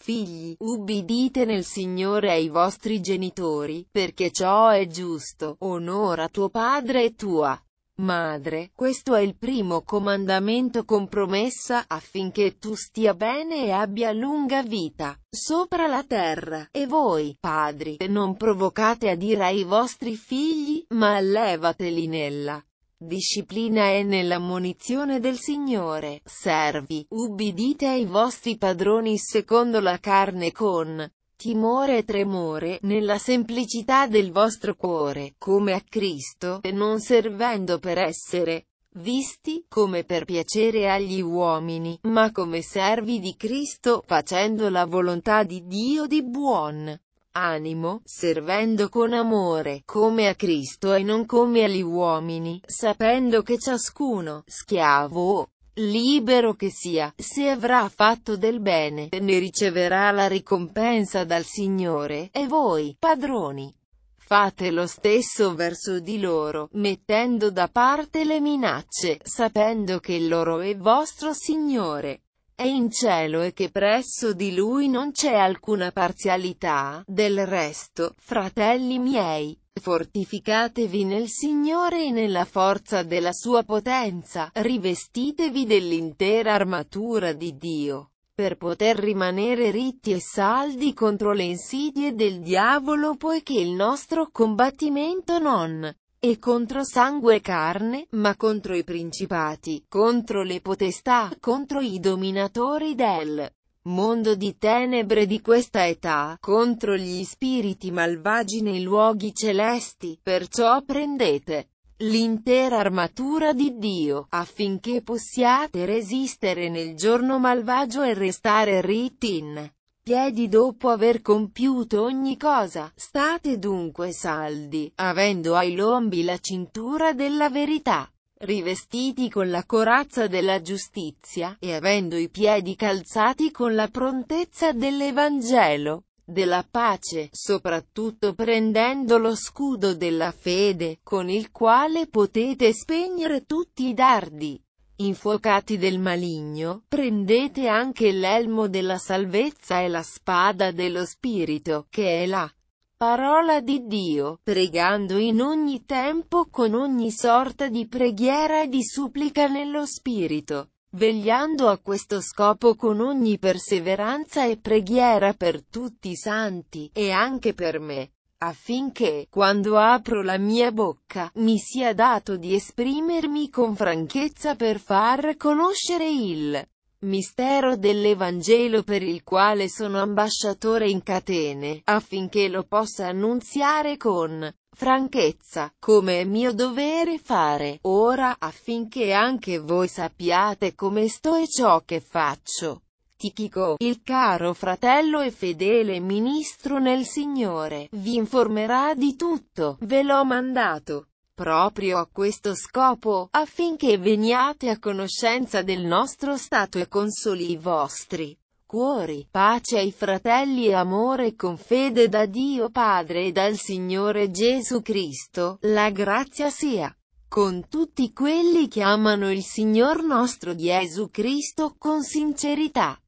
Figli, ubbidite nel Signore ai vostri genitori, perché ciò è giusto. Onora tuo padre e tua madre. Questo è il primo comandamento con promessa, affinché tu stia bene e abbia lunga vita sopra la terra. E voi, padri, non provocate ad ira i vostri figli, ma allevateli nella disciplina e nell'ammonizione del Signore. Servi, ubbidite ai vostri padroni secondo la carne con timore e tremore, nella semplicità del vostro cuore, come a Cristo, e non servendo per essere visti, come per piacere agli uomini, ma come servi di Cristo, facendo la volontà di Dio di buon animo, servendo con amore, come a Cristo e non come agli uomini, sapendo che ciascuno, schiavo o libero che sia, se avrà fatto del bene, ne riceverà la ricompensa dal Signore. E voi, padroni, fate lo stesso verso di loro, mettendo da parte le minacce, sapendo che loro è vostro Signore è in cielo e che presso di Lui non c'è alcuna parzialità. Del resto, fratelli miei, fortificatevi nel Signore e nella forza della sua potenza, rivestitevi dell'intera armatura di Dio, per poter rimanere ritti e saldi contro le insidie del diavolo, poiché il nostro combattimento non è contro sangue e carne, ma contro i principati, contro le potestà, contro i dominatori del mondo di tenebre di questa età, contro gli spiriti malvagi nei luoghi celesti. Perciò prendete l'intera armatura di Dio, affinché possiate resistere nel giorno malvagio e restare ritti in piedi dopo aver compiuto ogni cosa. State dunque saldi, avendo ai lombi la cintura della verità, rivestiti con la corazza della giustizia, e avendo i piedi calzati con la prontezza dell'Evangelo della pace, soprattutto prendendo lo scudo della fede, con il quale potete spegnere tutti i dardi infuocati del maligno. Prendete anche l'elmo della salvezza e la spada dello Spirito, che è la parola di Dio, pregando in ogni tempo con ogni sorta di preghiera e di supplica nello Spirito, vegliando a questo scopo con ogni perseveranza e preghiera per tutti i santi, e anche per me, affinché, quando apro la mia bocca, mi sia dato di esprimermi con franchezza per far conoscere il mistero dell'Evangelo, per il quale sono ambasciatore in catene, affinché lo possa annunziare con franchezza, come è mio dovere fare ora, affinché anche voi sappiate come sto e ciò che faccio. Tichico, il caro fratello e fedele ministro nel Signore, vi informerà di tutto. Ve l'ho mandato proprio a questo scopo, affinché veniate a conoscenza del nostro stato e consoli i vostri cuori. Pace ai fratelli e amore con fede da Dio Padre e dal Signore Gesù Cristo. La grazia sia con tutti quelli che amano il Signor nostro Gesù Cristo con sincerità.